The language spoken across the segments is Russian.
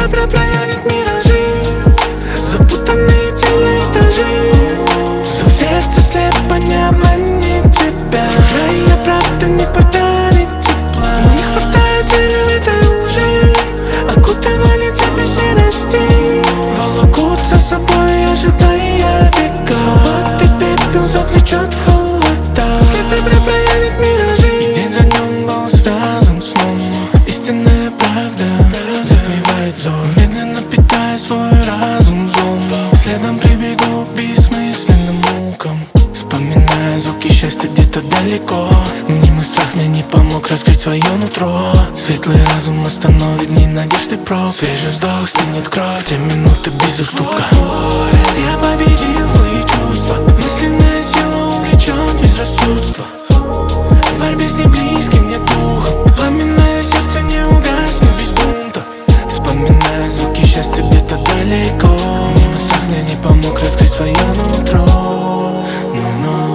добра проявит миражи, запутанные телеэтажи. Все в сердце слепо не обманет тебя, чужая правда не подарит тепла. Не хватает веры в этой лжи, окутывали тебя серости, волокут за собой, ожидая века. Свободы пепел завлечет в холода. След добра проявит миражи, и день за днем был связан сном. Истинная правда затмевает взор, медленно питая свой разум злом. Следом прибегу к бессмысленным мукам, вспоминая звуки счастья где-то далеко. Мнимый страх мне не помог раскрыть свое нутро. Светлый разум остановит дни надежды проб. Свежий вздох стынет кровь, те минуты без уступка. Я победил злые чувства, мысленная сила увлечен безрассудства. В борьбе с неблизким мне духом, пламенное сердце не угаснет без бунта. Вспоминая звуки счастья где-то далеко. Мнимый страх мне не помог раскрыть свое нутро. Но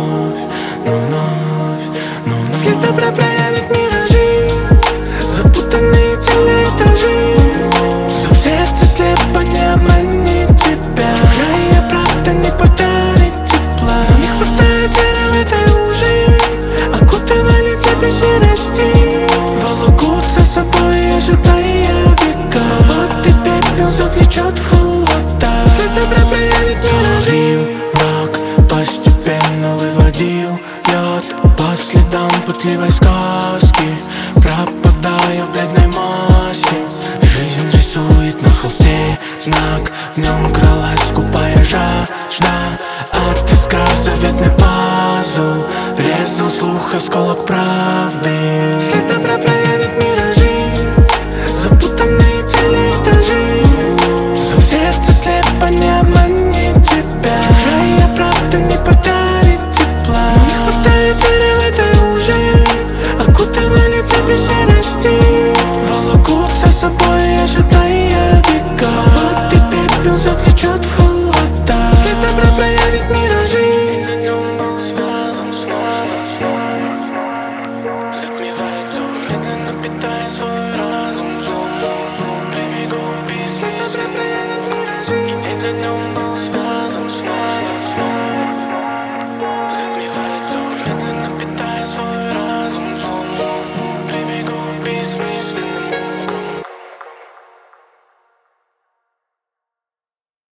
вновь след добра проявит миражи, запутанные телеэтажи. Все в сердце слепо не обманет тебя, чужая правда не подарит тепла. Не хватает веры в этой лжи, окутывали тебя серости, волокут за собой, ожидая века. Свободы пепел завлечет в холода. След добра проявит миражи. Мрак постепенно выводил яд по следам путливой сказки, пропадая в бледной массе. Жизнь рисует на холсте знак, в нем кралась скупая жажда. Отыскав заветный пазл, резал слух осколок правды. След добра проявит миражи, запутанные телеэтажи. Все в сердце слепо не обманет тебя, чужая правда не подарит тепла. Не хватает веры в этой лжи, окутывали тебя серости,